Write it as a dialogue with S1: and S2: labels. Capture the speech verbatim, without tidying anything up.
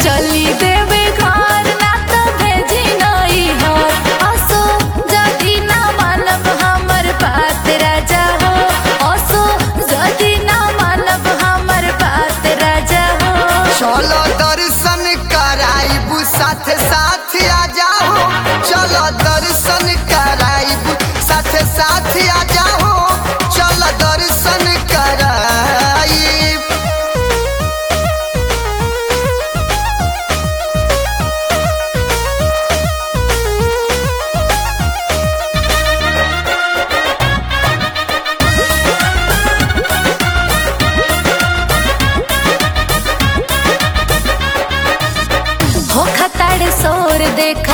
S1: चली देवे घर ना तो भेजी नई हर असो जदी ना मानब हमर बात राजा हो असो जदी ना मानब हमर बात राजा हो।
S2: चलो दर्शन कराइबू साथ साथ आ जाओ चलो दर्शन कराइबू साथ साथ आ जाओ चलो दर्शन कराइब।
S1: हो खताड़ सोर देख